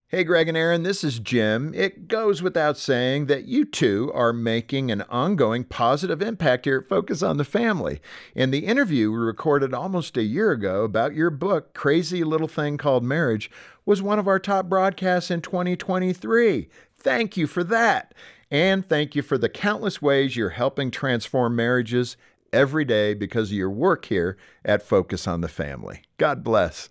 Hey, Greg and Aaron, this is Jim. It goes without saying that you two are making an ongoing positive impact here at Focus on the Family. And the interview we recorded almost a year ago about your book, Crazy Little Thing Called Marriage, was one of our top broadcasts in 2023. Thank you for that. And thank you for the countless ways you're helping transform marriages every day because of your work here at Focus on the Family. God bless.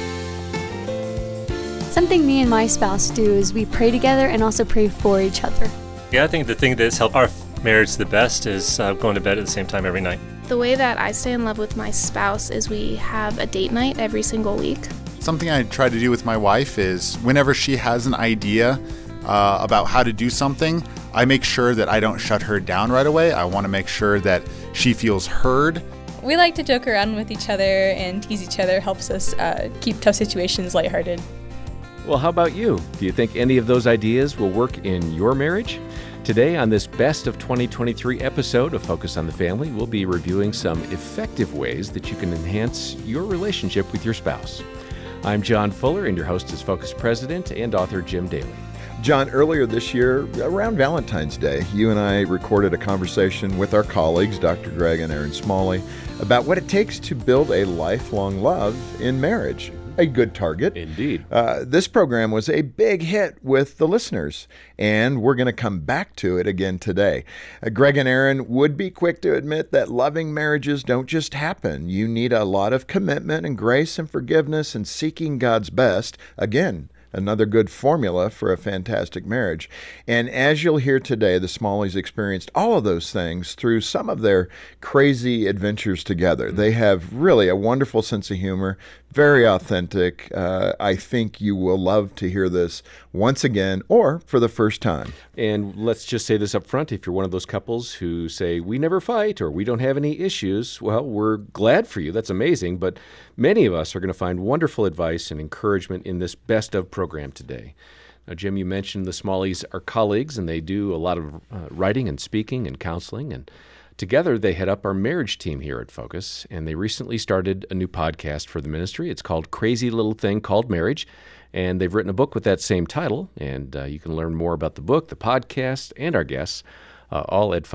Something me and my spouse do is we pray together and also pray for each other. Yeah, I think the thing that's helped our marriage the best is going to bed at the same time every night. The way that I stay in love with my spouse is we have a date night every single week. Something I try to do with my wife is whenever she has an idea about how to do something, I make sure that I don't shut her down right away. I want to make sure that she feels heard. We like to joke around with each other and tease each other, helps us keep tough situations lighthearted. Well, how about you? Do you think any of those ideas will work in your marriage? Today on this Best of 2023 episode of Focus on the Family, we'll be reviewing some effective ways that you can enhance your relationship with your spouse. I'm John Fuller, and your host is Focus President and author Jim Daly. John, earlier this year, around Valentine's Day, you and I recorded a conversation with our colleagues, Dr. Greg and Aaron Smalley, about what it takes to build a lifelong love in marriage. A good target. Indeed. This program was a big hit with the listeners, and we're going to come back to it again today. Greg and Aaron would be quick to admit that loving marriages don't just happen. You need a lot of commitment and grace and forgiveness and seeking God's best. Again, another good formula for a fantastic marriage. And as you'll hear today, the Smalleys experienced all of those things through some of their crazy adventures together. They have really a wonderful sense of humor, very authentic. I think you will love to hear this once again or for the first time. And let's just say this up front. If you're one of those couples who say, we never fight or we don't have any issues, well, we're glad for you. That's amazing. But many of us are going to find wonderful advice and encouragement in this Best of program today. Now, Jim, you mentioned the Smalleys are colleagues, and they do a lot of writing and speaking and counseling. And together, they head up our marriage team here at Focus, and they recently started a new podcast for the ministry. It's called Crazy Little Thing Called Marriage, and they've written a book with that same title, and you can learn more about the book, the podcast, and our guests, all at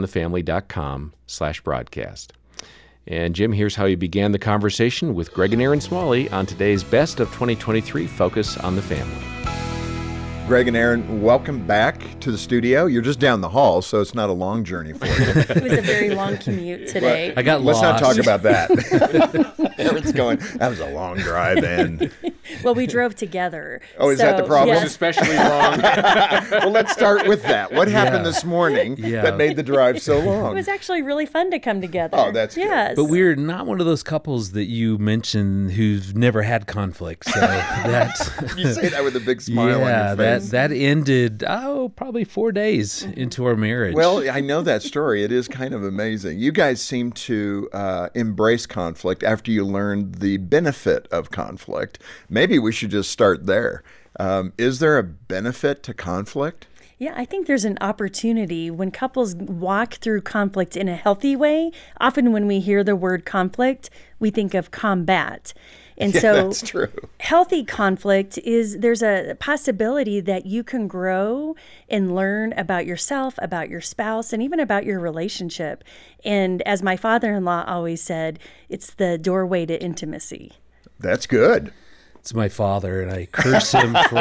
focusonthefamily.com/broadcast. And Jim, here's how you began the conversation with Greg and Aaron Smalley on today's Best of 2023 Focus on the Family. Greg and Aaron, welcome back to the studio. You're just down the hall, so it's not a long journey for you. It was a very long commute today. I got Let's lost. not talk about that. Aaron's going, that was a long drive in. Well, we drove together. Oh, is that the problem? Yes. Especially long. Well, let's start with that. What happened this morning that made the drive so long? It was actually really fun to come together. Oh, that's good. yes. But we're not one of those couples that you mentioned who've never had conflict. So that You say that with a big smile on your face. that ended probably 4 days into our marriage. Well, I know that story. It is kind of amazing. You guys seem to embrace conflict after you learned the benefit of conflict. Maybe we should just start there. Is there a benefit to conflict? Yeah, I think there's an opportunity when couples walk through conflict in a healthy way. Often when we hear the word conflict, we think of combat. And Yeah, so that's true. Healthy conflict is there's a possibility that you can grow and learn about yourself, about your spouse, and even about your relationship. And as my father-in-law always said, it's the doorway to intimacy. That's good. it's my father, and I curse him for,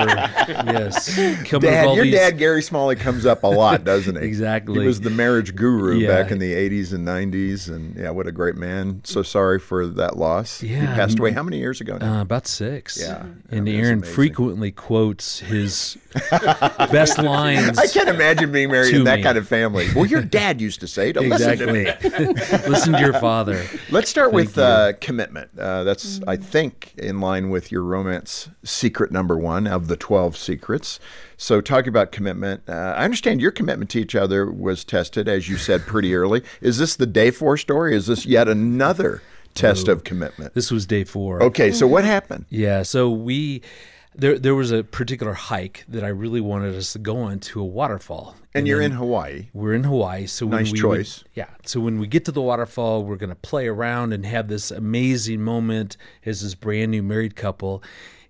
Your dad, Gary Smalley, comes up a lot, doesn't he? Exactly. He was the marriage guru Yeah. back in the 80s and 90s, and what a great man. So sorry for that loss. Yeah. He passed away how many years ago now? About 6. Yeah. And That is Aaron amazing. frequently quotes his best lines. I can't imagine being married to in that me. kind of family. Well, your dad used to say, don't listen to me. Listen to your father. Let's start with Thank commitment. That's, I think, in line with your romance secret number one of the 12 secrets. So talking about commitment, I understand your commitment to each other was tested, as you said, pretty early. Is this the day 4 story? Is this yet another test of commitment? This was day 4. Okay, so what happened? Yeah, so there was a particular hike that I really wanted us to go on to a waterfall. And you're then in Hawaii. We're in Hawaii. So when Nice choice. So when we get to the waterfall, we're going to play around and have this amazing moment as this brand new married couple.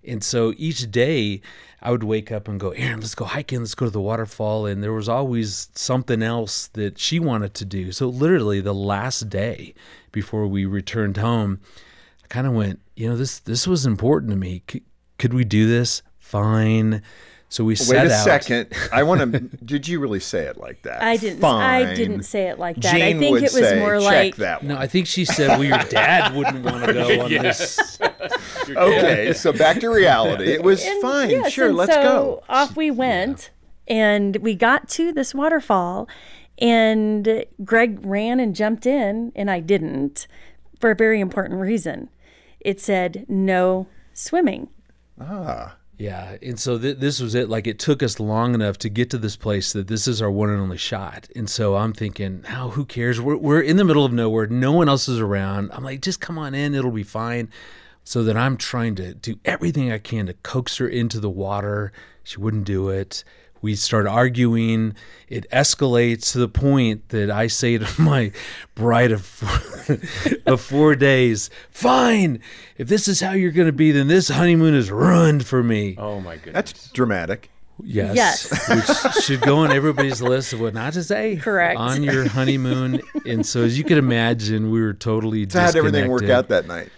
And so each day I would wake up and go, Erin, let's go hiking, let's go to the waterfall. And there was always something else that she wanted to do. So literally the last day before we returned home, I kind of went, this was important to me. Could we do this? Fine. So we set out. Wait a second. I want to. Did you really say it like that? I didn't. Fine. I didn't say it like that. Jean I think would it was say, more check like that one. No, I think she said, well, your dad wouldn't want to go on this. Okay, so back to reality. It was fine. Yes, sure, and let's so go. Off we went, and we got to this waterfall, and Greg ran and jumped in, and I didn't, for a very important reason. It said no swimming. Yeah, and so this was it. Like, it took us long enough to get to this place that this is our one and only shot. And so I'm thinking, who cares? We're in the middle of nowhere. No one else is around. I'm like, just come on in. It'll be fine. So then I'm trying to do everything I can to coax her into the water. She wouldn't do it. We start arguing. It escalates to the point that I say to my bride of 4 days, fine, if this is how you're going to be, then this honeymoon is ruined for me. Oh, my goodness. That's dramatic. Yes. Which should go on everybody's list of what not to say. Correct. On your honeymoon. And so as you can imagine, we were totally So how did everything work out that night?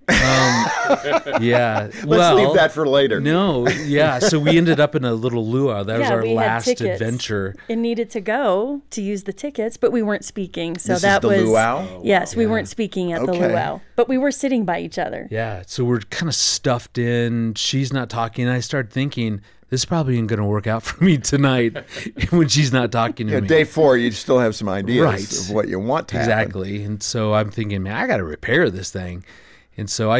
Yeah. Let's leave that for later. No, yeah. So we ended up in a little luau. That was our we had last tickets adventure. and needed to go to use the tickets, but we weren't speaking. So This that is the was luau? Yes, we weren't speaking at the Okay. luau, but we were sitting by each other. Yeah. So we're kind of stuffed in. She's not talking. I started thinking, this probably ain't going to work out for me tonight when she's not talking to me. Day 4, you still have some ideas Right. of what you want to happen. Exactly. And so I'm thinking, man, I got to repair this thing. And so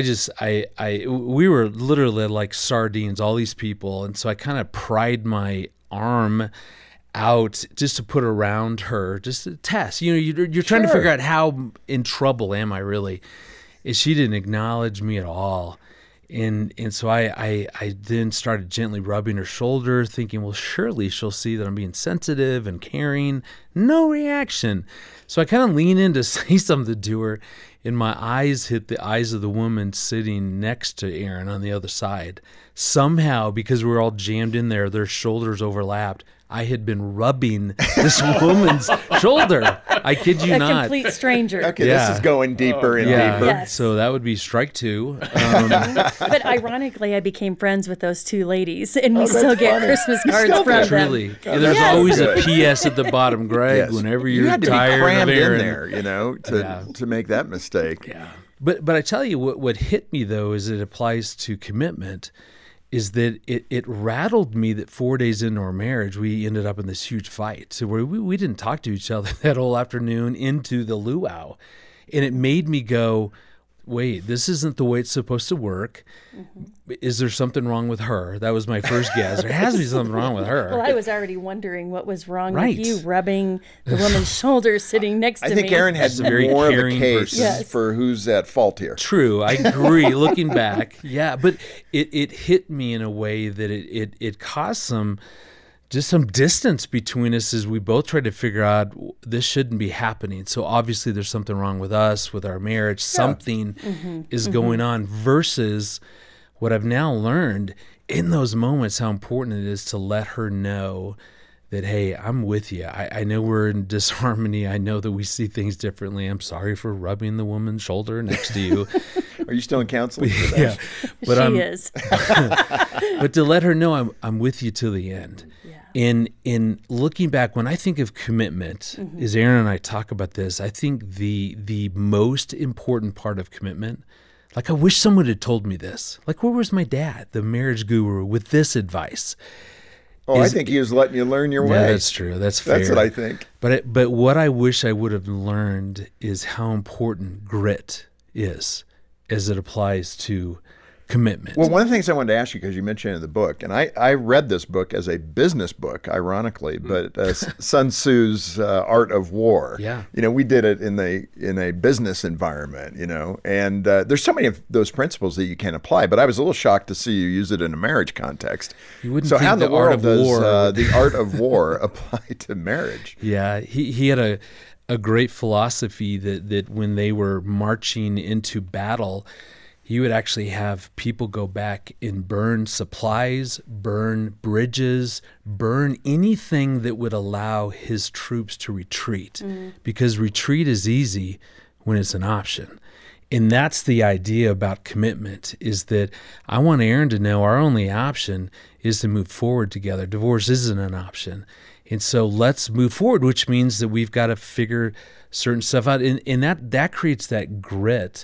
we were literally like sardines, all these people. And so I kind of pried my arm out just to put around her, just to test. You're trying to figure out how in trouble am I really. And she didn't acknowledge me at all. And so I then started gently rubbing her shoulder, thinking, well, surely she'll see that I'm being sensitive and caring. No reaction. So I kind of lean in to say something to her, and my eyes hit the eyes of the woman sitting next to Erin on the other side. Somehow, because we were all jammed in there, their shoulders overlapped. I had been rubbing this woman's shoulder. I kid you A not. complete stranger. Okay, Yeah. this is going deeper and deeper. Yes. So that would be strike 2. But ironically, I became friends with those two ladies, and we still get funny. Christmas You cards still from do. them. Truly. And there's Yes. always a Good. PS at the bottom, Greg, Yes. whenever you you're had to tired be crammed of Erin. in there, to make that mistake. Yeah. But I tell you what hit me, though, as it applies to commitment, is that it rattled me that 4 days into our marriage, we ended up in this huge fight. So we didn't talk to each other that whole afternoon into the luau. And it made me go, wait, this isn't the way it's supposed to work. Mm-hmm. Is there something wrong with her? That was my first guess. There has to be something wrong with her. Well, I was already wondering what was wrong Right. with you rubbing the woman's shoulder sitting next to I me. think Erin had She's a very more of a caring case person. Yes. for who's at fault here. True, I agree. Looking back, yeah, but it hit me in a way that it caused some distance between us as we both tried to figure out this shouldn't be happening. So obviously there's something wrong with us, with our marriage. Something is going on versus what I've now learned in those moments, how important it is to let her know that, hey, I'm with you. I know we're in disharmony. I know that we see things differently. I'm sorry for rubbing the woman's shoulder next to you. Are you still in counseling for that? Yeah, but she is. but to let her know I'm with you till the end. In looking back, when I think of commitment, as Erin and I talk about this, I think the most important part of commitment, like I wish someone had told me this. Like, where was my dad, the marriage guru, with this advice? I think he was letting you learn your way. Yeah, that's true. That's fair. That's what I think. But what I wish I would have learned is how important grit is as it applies to commitment. Well, one of the things I wanted to ask you, because you mentioned it in the book, and I read this book as a business book, ironically, but Sun Tzu's Art of War. Yeah. We did it in a business environment, and there's so many of those principles that you can apply, but I was a little shocked to see you use it in a marriage context. You wouldn't so think how in the the art world of does war the Art of War apply to marriage? Yeah, he had a great philosophy that when they were marching into battle, he would actually have people go back and burn supplies, burn bridges, burn anything that would allow his troops to retreat, because retreat is easy when it's an option. And that's the idea about commitment, is that I want Aaron to know our only option is to move forward together. Divorce isn't an option. And so let's move forward, which means that we've got to figure certain stuff out. And that creates that grit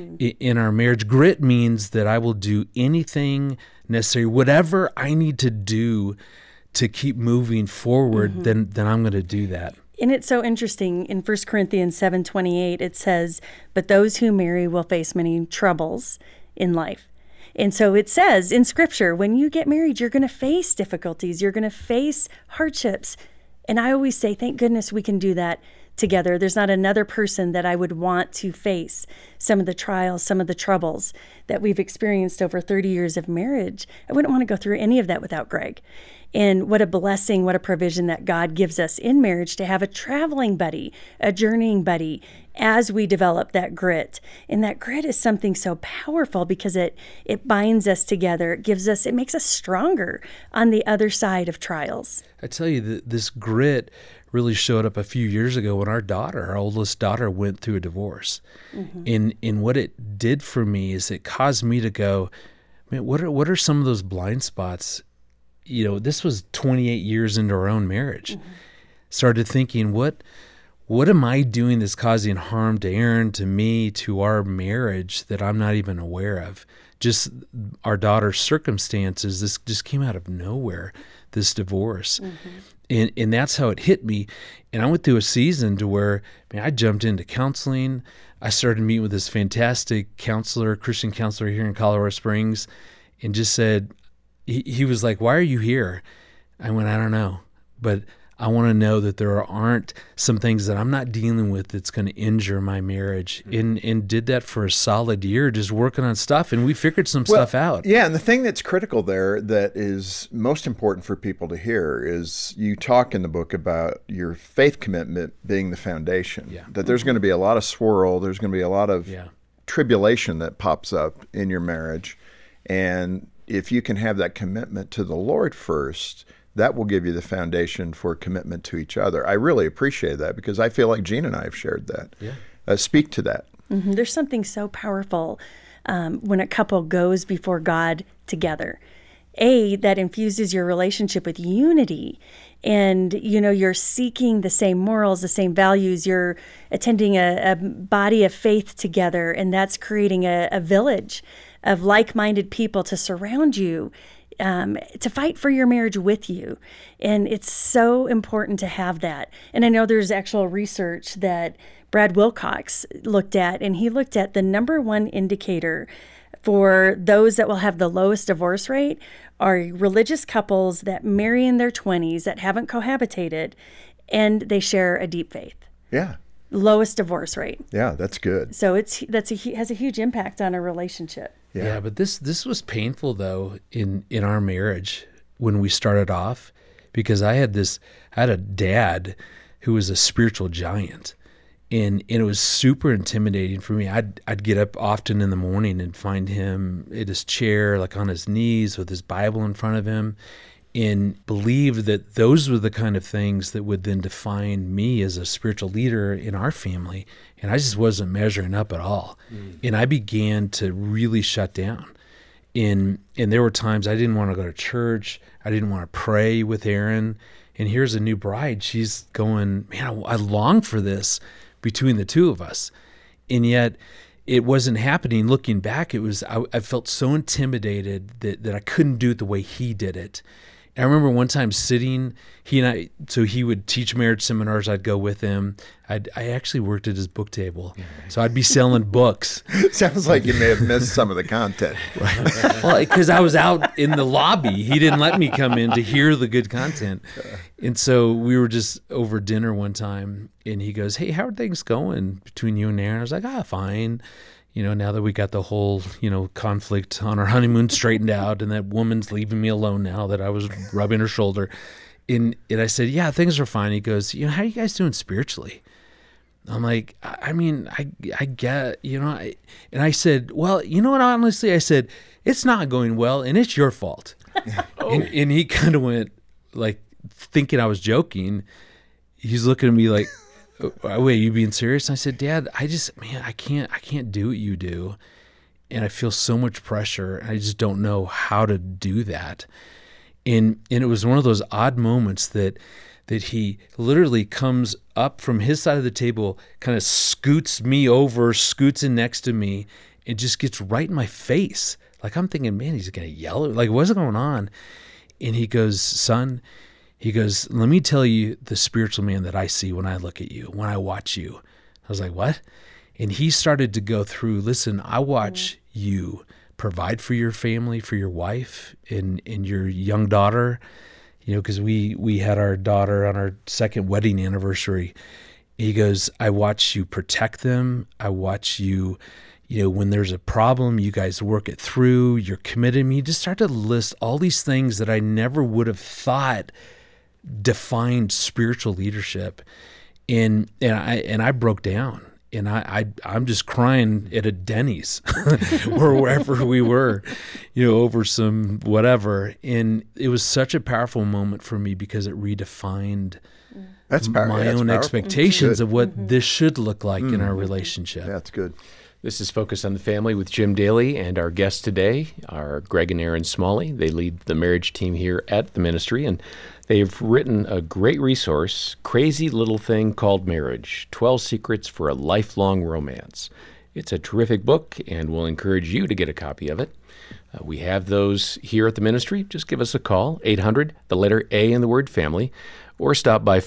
in our marriage. Grit means that I will do anything necessary, whatever I need to do to keep moving forward, then I'm going to do that. And it's so interesting. In 1 Corinthians 7:28, it says, "But those who marry will face many troubles in life." And so it says in Scripture, when you get married, you're going to face difficulties. You're going to face hardships. And I always say, thank goodness we can do that together. There's not another person that I would want to face some of the trials, some of the troubles that we've experienced over 30 years of marriage. I wouldn't want to go through any of that without Greg. And what a blessing, what a provision that God gives us in marriage to have a traveling buddy, a journeying buddy, as we develop that grit. And that grit is something so powerful because it binds us together. It makes us stronger on the other side of trials. I tell you, this grit really showed up a few years ago when our oldest daughter, went through a divorce. And what it did for me is it caused me to go, man, what are some of those blind spots? You know, this was 28 years into our own marriage. Started thinking, what am I doing that's causing harm to Aaron, to me, to our marriage that I'm not even aware of? Just our daughter's circumstances, this just came out of nowhere, this divorce. And that's how it hit me. And I went through a season to where I jumped into counseling. I started meeting with this fantastic counselor, Christian counselor here in Colorado Springs, and just said, he was like, "Why are you here?" I went, "I don't know, but I want to know that there aren't some things that I'm not dealing with that's going to injure my marriage." And did that for a solid year, just working on stuff, and we figured some stuff out. Yeah, and the thing that's critical there that is most important for people to hear is you talk in the book about your faith commitment being the foundation, that there's going to be a lot of swirl, there's going to be a lot of tribulation that pops up in your marriage, and if you can have that commitment to the Lord first, that will give you the foundation for commitment to each other. I really appreciate that because I feel like Gene and I have shared that. Speak to that. There's something so powerful when a couple goes before God together. That infuses your relationship with unity. And, you're seeking the same morals, the same values. You're attending a body of faith together, and that's creating a village of like-minded people to surround you, to fight for your marriage with you. And it's so important to have that. And I know there's actual research that Brad Wilcox looked at, and he looked at the number one indicator for those that will have the lowest divorce rate are religious couples that marry in their 20s that haven't cohabitated, and they share a deep faith. Yeah. Lowest divorce rate. Yeah, that's good. So has a huge impact on a relationship. Yeah, but this was painful though in our marriage when we started off, because I had a dad who was a spiritual giant, and it was super intimidating for me. I'd get up often in the morning and find him at his chair, like on his knees with his Bible in front of him, and believe that those were the kind of things that would then define me as a spiritual leader in our family. And I just wasn't measuring up at all. And I began to really shut down. And there were times I didn't want to go to church. I didn't want to pray with Aaron. And here's a new bride. She's going, man, I long for this between the two of us. And yet it wasn't happening. Looking back, I felt so intimidated that I couldn't do it the way he did it. I remember one time sitting, he would teach marriage seminars. I'd go with him. I actually worked at his book table. So I'd be selling books. Sounds like you may have missed some of the content. Well, because I was out in the lobby. He didn't let me come in to hear the good content. And so we were just over dinner one time, and he goes, "Hey, how are things going between you and Aaron?" I was like, fine. Now that we got the whole, conflict on our honeymoon straightened out, and that woman's leaving me alone now that I was rubbing her shoulder. And I said, yeah, things are fine. He goes, how are you guys doing spiritually? I'm like, I mean, I get, and I said, well, you know what, honestly, I said, it's not going well and it's your fault. And he kind of went like thinking I was joking. He's looking at me like, wait, you being serious? And I said, Dad, I can't do what you do. And I feel so much pressure. And I just don't know how to do that. And it was one of those odd moments that he literally comes up from his side of the table, kind of scoots in next to me, and just gets right in my face. Like I'm thinking, man, he's going to yell. Like, what's going on? And he goes, son, let me tell you the spiritual man that I see when I look at you, when I watch you. I was like, what? And he started to go through, listen, I watch you provide for your family, for your wife and your young daughter, because we had our daughter on our second wedding anniversary. He goes, I watch you protect them. I watch you, when there's a problem, you guys work it through. You're committed. And he just started to list all these things that I never would have thought defined spiritual leadership. And I broke down. And I'm just crying at a Denny's or wherever we were, over some whatever. And it was such a powerful moment for me because it redefined my own expectations of what this should look like in our relationship. That's good. This is Focus on the Family with Jim Daly, and our guests today are Greg and Erin Smalley. They lead the marriage team here at the ministry, and they've written a great resource, Crazy Little Thing Called Marriage, 12 Secrets for a Lifelong Romance. It's a terrific book, and we'll encourage you to get a copy of it. We have those here at the ministry. Just give us a call, 800, the letter A in the word family, or stop by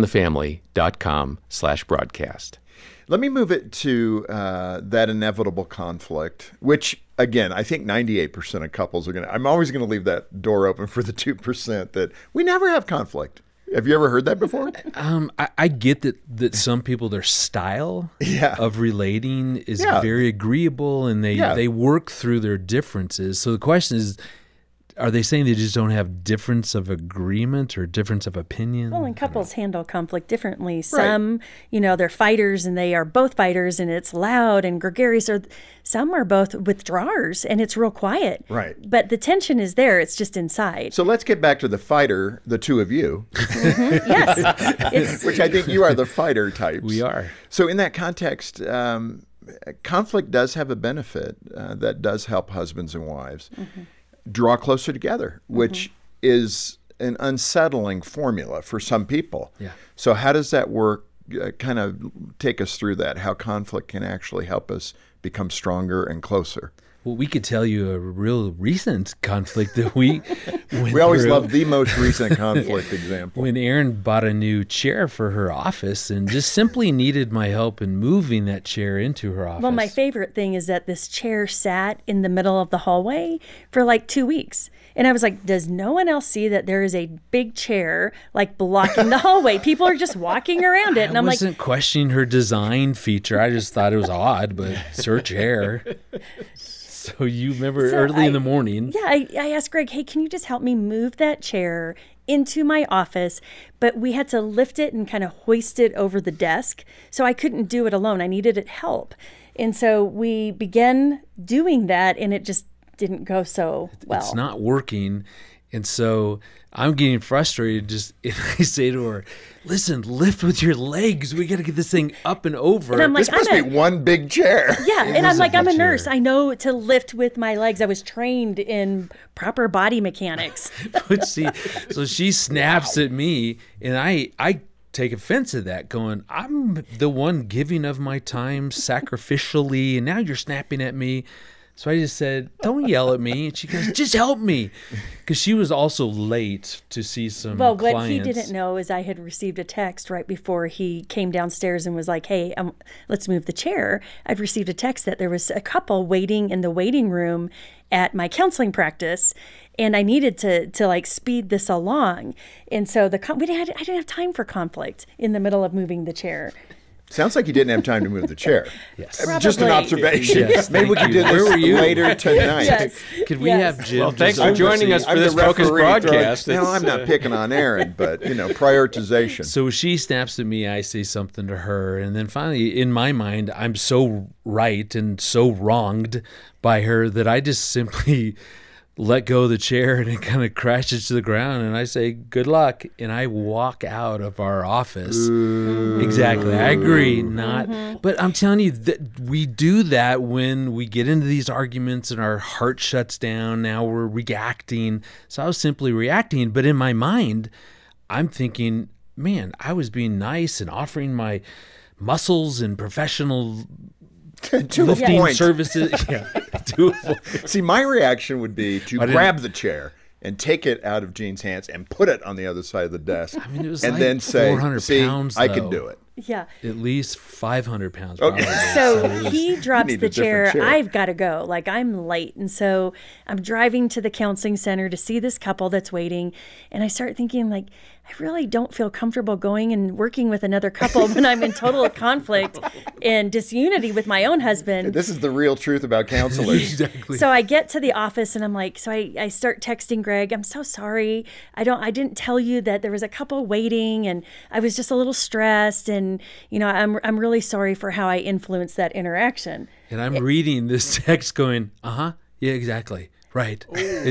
focusonthefamily.com/broadcast. Let me move it to that inevitable conflict, which, again, I think 98% of couples are going to, I'm always going to leave that door open for the 2% that we never have conflict. Have you ever heard that before? I get that some people, their style of relating is very agreeable and they work through their differences. So the question is, are they saying they just don't have difference of agreement or difference of opinion? Well, and couples handle conflict differently. Some, they're fighters and they are both fighters and it's loud and gregarious. Or some are both withdrawers and it's real quiet. Right. But the tension is there. It's just inside. So let's get back to the fighter, the two of you. Mm-hmm. Yes. Which I think you are the fighter types. We are. So in that context, conflict does have a benefit that does help husbands and wives. Mm-hmm. Draw closer together, which is an unsettling formula for some people. Yeah. So how does that work? Kind of take us through that, how conflict can actually help us become stronger and closer. Well, we could tell you a real recent conflict that we went We always through. love the most recent conflict example. When Erin bought a new chair for her office and just simply needed my help in moving that chair into her office. Well, my favorite thing is that this chair sat in the middle of the hallway for like 2 weeks. And I was like, does no one else see that there is a big chair like blocking the hallway? People are just walking around it. And I'm I wasn't questioning her design feature. I just thought it was odd, but it's her chair. So you remember early in the morning. Yeah, I asked Greg, hey, can you just help me move that chair into my office? But we had to lift it and kind of hoist it over the desk. So I couldn't do it alone. I needed help. And so we began doing that, and it just didn't go so well. It's not working. And so I'm getting frustrated. And I say to her, listen, lift with your legs. We got to get this thing up and over. And I'm like, this must be one big chair. Yeah. And I'm like, I'm a nurse. I know to lift with my legs. I was trained in proper body mechanics. But so she snaps at me, and I take offense at that, going, I'm the one giving of my time sacrificially, and now you're snapping at me. So I just said, don't yell at me. And she goes, just help me. Because she was also late to see some clients. What he didn't know is I had received a text right before he came downstairs and was like, hey, let's move the chair. I'd received a text that there was a couple waiting in the waiting room at my counseling practice. And I needed to like speed this along. And so I didn't have time for conflict in the middle of moving the chair. Sounds like you didn't have time to move the chair. Yes. Just an Probably. observation. Yes, Maybe we thank could do you. Where were this you? later tonight. Yes. Could we Yes. have Jim? Well, thanks just- for joining us for this the focused referee broadcast. No, I'm not picking on Aaron, but prioritization. So she snaps at me, I say something to her, and then finally, in my mind, I'm so right and so wronged by her that I just simply let go of the chair and it kind of crashes to the ground, and I say, good luck, and I walk out of our office. Exactly. I agree. But I'm telling you that we do that when we get into these arguments and our heart shuts down. Now we're reacting. So I was simply reacting, but in my mind, I'm thinking, man, I was being nice and offering my muscles and professional To a lifting point. services. Yeah, to a point. See, my reaction would be to I didn't- grab the chair and take it out of Jean's hands and put it on the other side of the desk. I mean, it was and like then say, 400 see, pounds, I can though. do it. Yeah. At least 500 pounds. Okay. Probably. So he drops need the a different chair. chair. I've got to go. Like, I'm late. And so I'm driving to the counseling center to see this couple that's waiting. And I start thinking, like, I really don't feel comfortable going and working with another couple when I'm in total conflict and disunity with my own husband. This is the real truth about counselors. Exactly. So I get to the office and I'm like, so I start texting Greg. I'm so sorry. I didn't tell you that there was a couple waiting, and I was just a little stressed, and I'm really sorry for how I influenced that interaction. And I'm reading this text going, yeah, exactly. Right.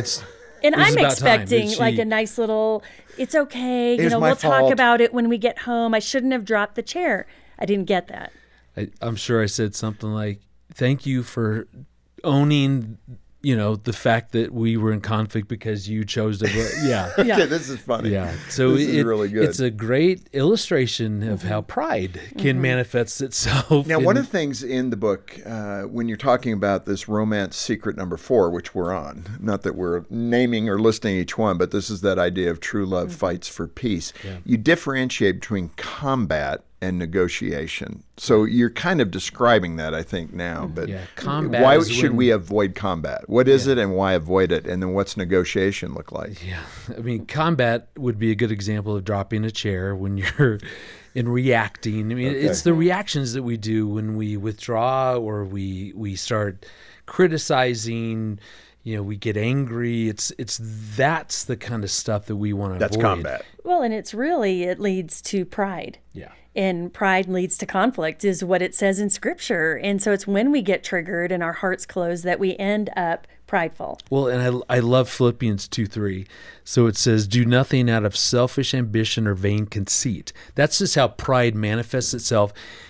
And It was I'm about time that expecting like she- a nice little, it's okay. It was my We'll talk fault. about it when we get home. I shouldn't have dropped the chair. I didn't get that. I'm sure I said something like, thank you for owning, the fact that we were in conflict because you chose to, yeah. Okay, this is funny. Yeah. So this is really good. It's a great illustration of how pride can manifest itself. Now, one of the things in the book, when you're talking about this romance secret number 4, which we're on, not that we're naming or listing each one, but this is that idea of true love fights for peace. Yeah. You differentiate between combat and negotiation. So you're kind of describing that, I think, now. But Yeah, combat why is should when- we avoid combat? What is it and why avoid it? And then what's negotiation look like? Yeah. I mean, combat would be a good example of dropping a chair when you're in reacting. I mean, it's the reactions that we do when we withdraw or we start criticizing, we get angry. That's the kind of stuff that we want to That's avoid. combat. Well, and it leads to pride. Yeah. And pride leads to conflict is what it says in scripture. And so it's when we get triggered and our hearts close that we end up prideful. Well, and I love Philippians 2:3. So it says, do nothing out of selfish ambition or vain conceit. That's just how pride manifests itself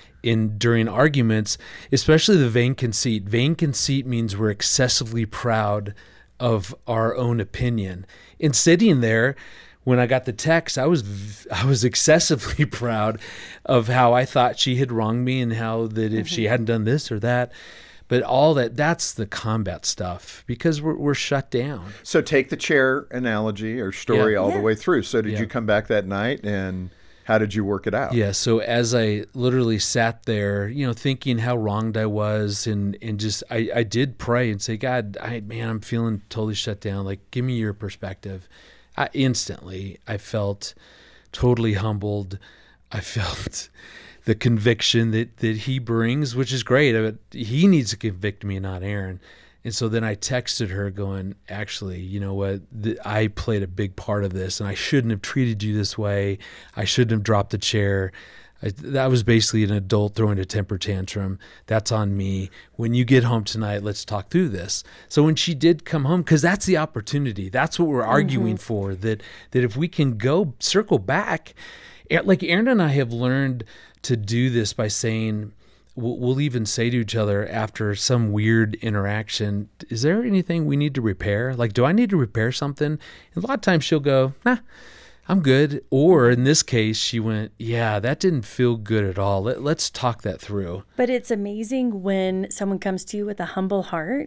during arguments, especially the vain conceit. Vain conceit means we're excessively proud of our own opinion. In sitting there, when I got the text, I was excessively proud of how I thought she had wronged me and how that if she hadn't done this or that. But all that's the combat stuff because we're shut down. So take the chair analogy or story Yeah. all the way through. So did Yeah. you come back that night, and how did you work it out? Yeah, so as I literally sat there, thinking how wronged I was and just I did pray and say, God, I'm feeling totally shut down. Like, give me your perspective. Instantly, I felt totally humbled. I felt the conviction that he brings, which is great. But he needs to convict me, not Aaron. And so then I texted her going, actually, you know what? I played a big part of this, and I shouldn't have treated you this way. I shouldn't have dropped the chair. That was basically an adult throwing a temper tantrum. That's on me. When you get home tonight, let's talk through this. So when she did come home, because that's the opportunity. That's what we're arguing for, that if we can circle back, like Aaron and I have learned to do this by saying, we'll even say to each other after some weird interaction, is there anything we need to repair? Like, do I need to repair something? And a lot of times she'll go, nah, I'm good. Or in this case, she went, yeah, that didn't feel good at all. Let's talk that through. But it's amazing when someone comes to you with a humble heart,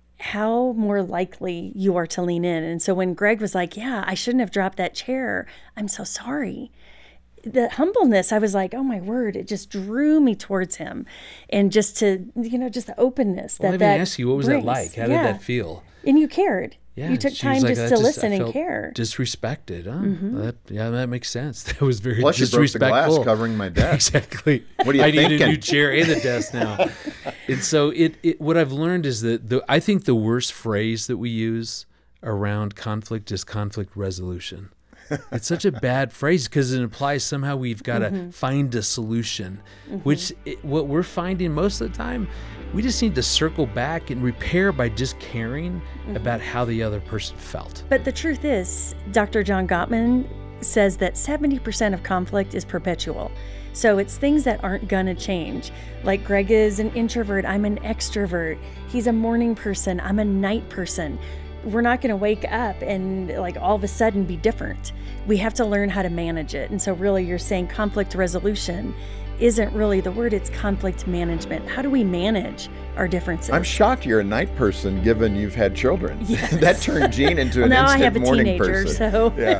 how more likely you are to lean in. And so when Greg was like, yeah, I shouldn't have dropped that chair, I'm so sorry. the humbleness, I was like, oh my word, it just drew me towards him. And just to, just the openness Well, that let me that ask you, what was brings. that like? How did that feel? And you cared. Yeah, you took she was time like, just "I to just- listen I and felt care. Disrespected. Huh? That makes sense. That was very Plus, you broke the disrespectful. glass covering my desk. Exactly. What are you I need a thinking? new chair and a desk now. And so what I've learned is that I think the worst phrase that we use around conflict is conflict resolution. It's such a bad phrase because it implies somehow we've got to find a solution, which what we're finding most of the time, we just need to circle back and repair by just caring about how the other person felt. But the truth is, Dr. John Gottman says that 70% of conflict is perpetual. So it's things that aren't going to change. Like Greg is an introvert, I'm an extrovert. He's a morning person, I'm a night person. We're not going to wake up and like all of a sudden be different. We have to learn how to manage it. And so really you're saying conflict resolution isn't really the word, it's conflict management. How do we manage our differences? I'm shocked you're a night person given you've had children. Yes. That turned Jean into Well, an now I instant have a morning teenager, person. so Yeah.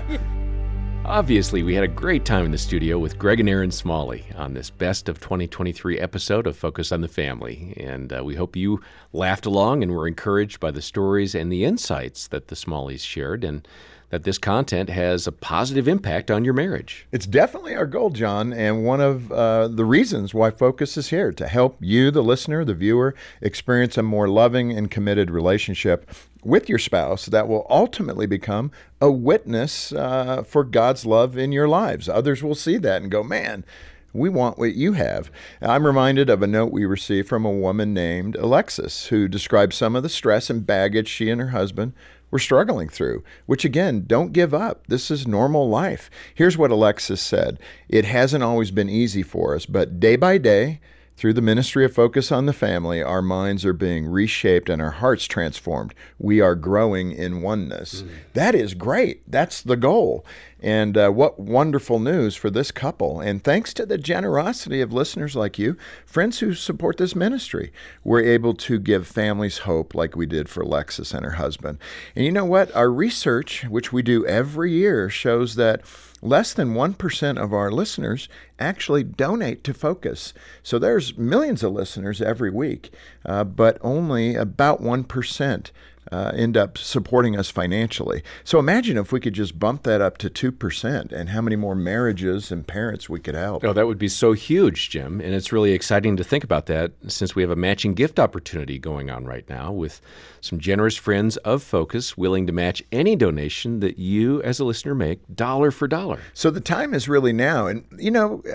Obviously, we had a great time in the studio with Greg and Erin Smalley on this Best of 2023 episode of Focus on the Family. And we hope you laughed along and were encouraged by the stories and the insights that the Smalleys shared, and that this content has a positive impact on your marriage. It's definitely our goal, John, and one of the reasons why Focus is here, to help you, the listener, the viewer, experience a more loving and committed relationship with your spouse that will ultimately become a witness for God's love in your lives. Others will see that and go, man, we want what you have. I'm reminded of a note we received from a woman named Alexis, who described some of the stress and baggage she and her husband were struggling through, which again, don't give up. This is normal life. Here's what Alexis said. It hasn't always been easy for us, but day by day, through the ministry of Focus on the Family, our minds are being reshaped and our hearts transformed. We are growing in oneness. That is great. That's the goal. And what wonderful news for this couple. And thanks to the generosity of listeners like you, friends who support this ministry, we're able to give families hope like we did for Alexis and her husband. And you know what? Our research, which we do every year, shows that less than 1% of our listeners actually donate to Focus. So there's millions of listeners every week, but only about 1% end up supporting us financially. So imagine if we could just bump that up to 2% and how many more marriages and parents we could help. Oh, that would be so huge, Jim. And it's really exciting to think about that since we have a matching gift opportunity going on right now with some generous friends of Focus willing to match any donation that you as a listener make dollar for dollar. So the time is really now. And, a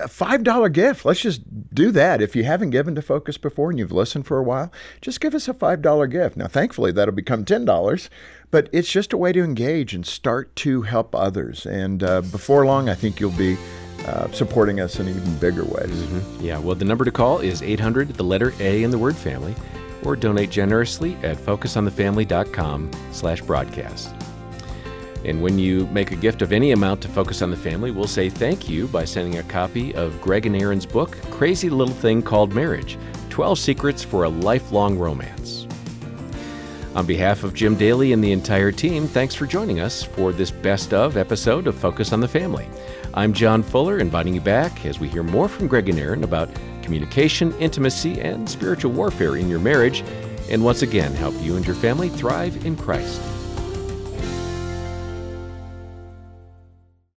$5 gift, let's just do that. If you haven't given to Focus before and you've listened for a while, just give us a $5 gift. Now, thankfully, that'll become $10, but it's just a way to engage and start to help others. And before long, I think you'll be supporting us in even bigger ways. Yeah, well, the number to call is 800, the letter A in the word family, or donate generously at focusonthefamily.com/broadcast. And when you make a gift of any amount to Focus on the Family, we'll say thank you by sending a copy of Greg and Erin's book, Crazy Little Thing Called Marriage, 12 Secrets for a Lifelong Romance. On behalf of Jim Daly and the entire team, thanks for joining us for this best of episode of Focus on the Family. I'm John Fuller, inviting you back as we hear more from Greg and Erin about communication, intimacy, and spiritual warfare in your marriage, and once again help you and your family thrive in Christ.